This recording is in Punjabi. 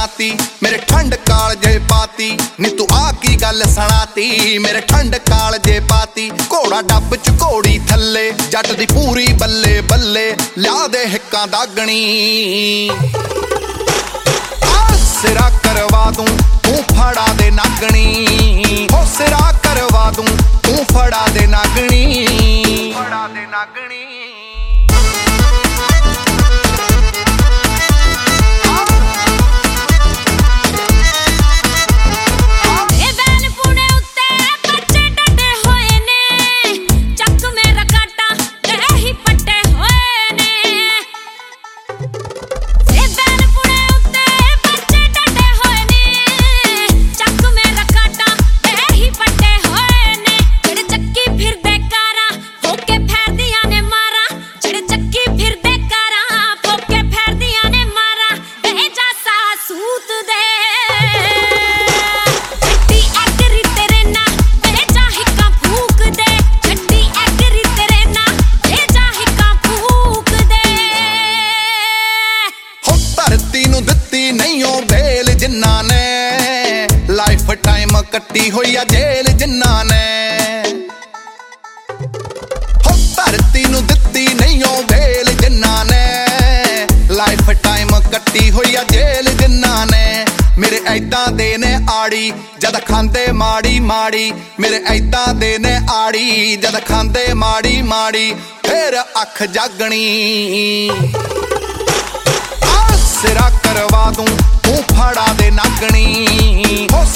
ਸੁਣਾਤੀ ਮੇਰੇ ਠੰਡ ਕਾਲਜੇ ਪਾਤੀ ਨੀ ਤੂੰ ਆ ਕੀ ਗੱਲ ਸੁਣਾਤੀ ਮੇਰੇ ਠੰਡ ਕਾਲਜੇ ਪਾਤੀ ਘੋੜਾ ਡੱਬ ਚ ਘੋੜੀ ਥੱਲੇ ਜੱਟ ਦੀ ਪੂਰੀ ਬੱਲੇ ਬੱਲੇ ਲਿਆ ਦੇ ਹਿੱਕਾਂ ਦਾਗਣੀ ਆ ਸਿਰਾ ਕਰਵਾ ਦੂੰ ਤੂੰ ਫੜਾ ਦੇ ਨਾਗਣੀ ਹੋ ਸਿਰਾ ਕਰਵਾ ਦੂੰ ਤੂੰ ਫੜਾ ਦੇ ਨਾਗਣੀ ਫੜਾ ਦੇ ਨਾਗਣੀ ਲਾਈਫ ਟਾਈਮ ਕੱਟੀ ਹੋਈ ਆ ਜੇਲ ਜਿੰਨਾ ਨੇ ਹੋ ਧਰਤੀ ਨੂੰ ਦਿੱਤੀ ਨਹੀਂ ਓ ਬੇਲ ਜਿੰਨਾ ਨੇ ਲਾਈਫ ਟਾਈਮ ਕੱਟੀ ਹੋਈ ਆ ਜੇਲ ਜਿੰਨਾ ਨੇ ਮੇਰੇ ਐਦਾਂ ਦੇ ਨੇ ਆੜੀ ਜਦ ਖਾਂਦੇ ਮਾੜੀ ਮਾੜੀ ਮੇਰੇ ਐਦਾਂ ਦੇ ਨੇ ਆੜੀ ਜਦ ਖਾਂਦੇ ਮਾੜੀ ਮਾੜੀ ਫੇਰ ਅੱਖ ਜਾਗਣੀ ਆ ਸਿਰਾ ਕਰਵਾ ਦੂੰ ਤੂੰ ਫੜਾ ਦੇ ਨਾਗਣੀ